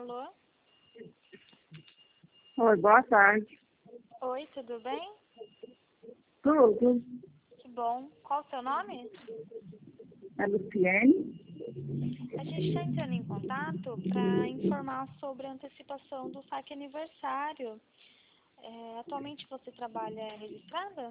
Alô? Oi, boa tarde. Oi, tudo bem? Tudo? Que bom. Qual o seu nome? É Luciene? A gente está entrando em contato para informar sobre a antecipação do saque aniversário. Atualmente você trabalha registrada?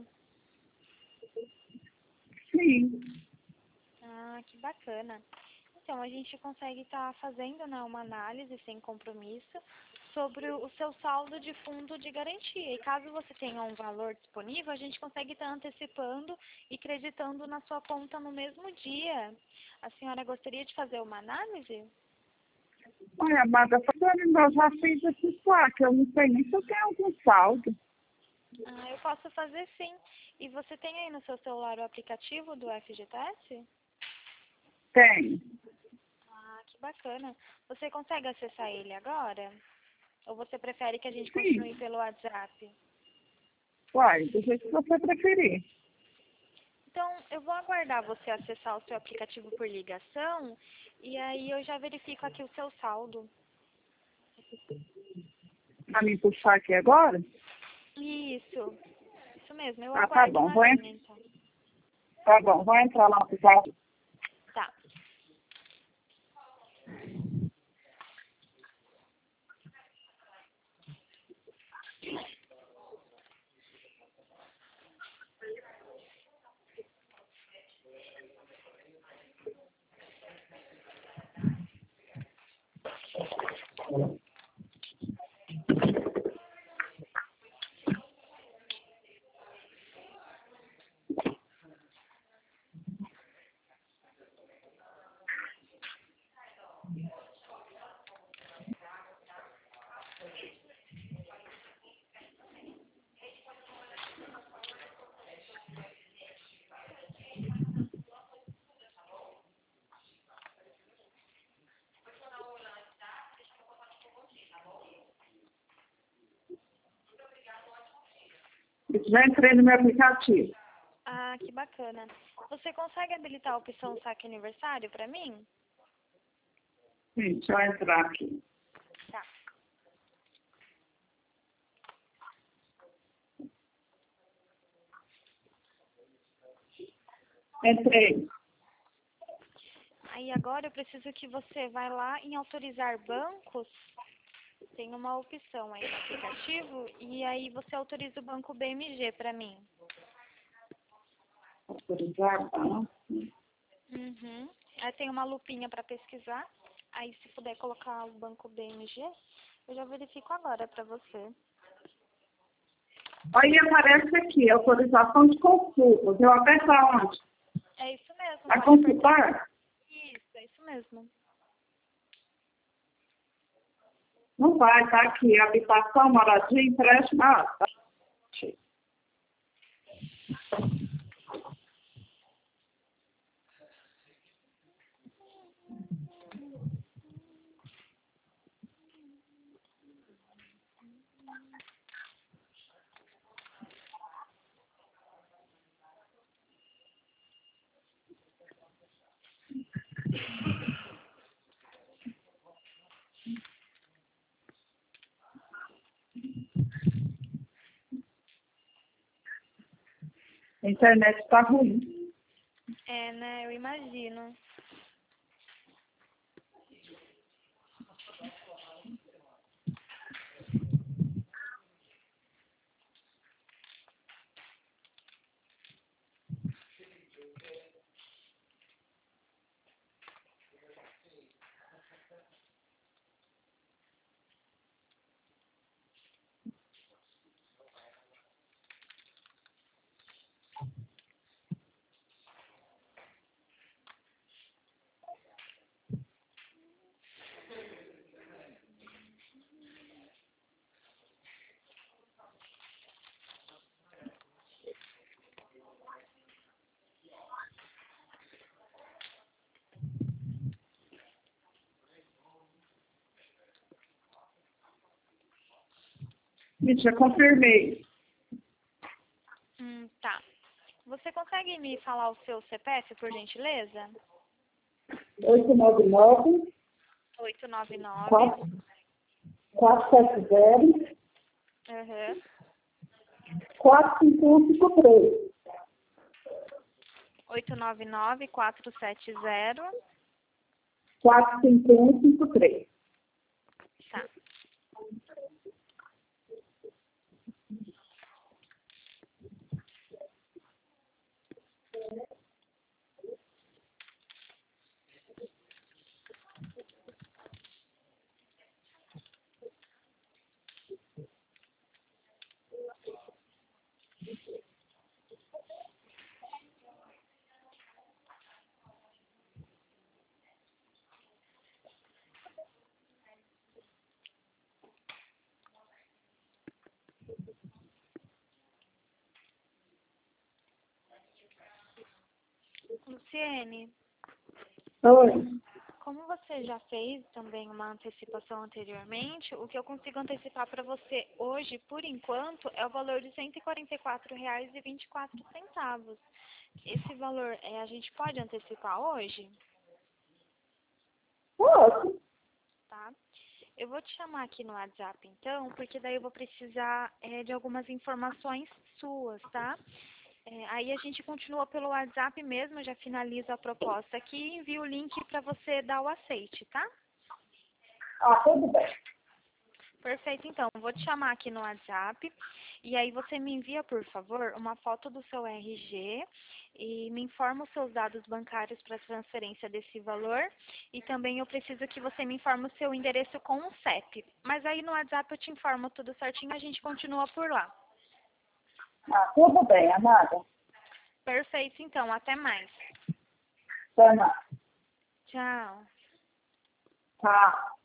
Sim. Ah, que bacana. Então, a gente consegue estar fazendo, né, uma análise sem compromisso sobre o seu saldo de fundo de garantia. E caso você tenha um valor disponível, a gente consegue estar antecipando e creditando na sua conta no mesmo dia. A senhora gostaria de fazer uma análise? Olha, amada, eu já fiz esse saque, eu não sei nem se eu tenho algum saldo. Ah, eu posso fazer sim. E você tem aí no seu celular o aplicativo do FGTS? Tenho. Ah, que bacana. Você consegue acessar ele agora? Ou você prefere que a gente continue Sim. pelo WhatsApp? Uai, do jeito que você preferir. Então, eu vou aguardar você acessar o seu aplicativo por ligação e aí eu já verifico aqui o seu saldo. Pra me puxar aqui agora? Isso mesmo. Eu Ah, tá aguardo bom. na linha, então. Tá bom, vou entrar lá pro saldo. Tá. Já entrei no meu aplicativo. Ah, que bacana. Você consegue habilitar a opção saque aniversário para mim? Sim, deixa eu entrar aqui. Tá. Entrei. Aí agora eu preciso que você vá lá em autorizar bancos. Tem uma opção aí no aplicativo e aí você autoriza o banco BMG para mim. Autorizar, tá? Uhum. Aí tem uma lupinha para pesquisar. Aí se puder colocar o banco BMG, eu já verifico agora para você. Aí aparece aqui, autorização de consultas. Eu aperto aonde? É isso mesmo, A pode apertar. consultar? Isso, é isso mesmo. Não vai, tá aqui. Habitação, moradia, empréstimo. Ah, tá. A internet está ruim. É, né? Eu imagino. Gente, eu confirmei. Tá. Você consegue me falar o seu CPF, por gentileza? 899 899 4 470 Aham. 45153. 899-470. 45153. Tá. Luciene, Oi. como você já fez também uma antecipação anteriormente, o que eu consigo antecipar para você hoje, por enquanto, é o valor de R$ 144,24. Esse valor a gente pode antecipar hoje, Posso? tá? Eu vou te chamar aqui no WhatsApp, então, porque daí eu vou precisar de algumas informações suas, tá? Aí a gente continua pelo WhatsApp mesmo, eu já finalizo a proposta aqui e envio o link para você dar o aceite, tá? Ah, tudo bem. Perfeito, então, vou te chamar aqui no WhatsApp e aí você me envia, por favor, uma foto do seu RG e me informa os seus dados bancários para transferência desse valor e também eu preciso que você me informe o seu endereço com o CEP. Mas aí no WhatsApp eu te informo tudo certinho, a gente continua por lá. Ah, tudo bem, amada. Perfeito, então, até mais. Até mais. Tchau. Tá.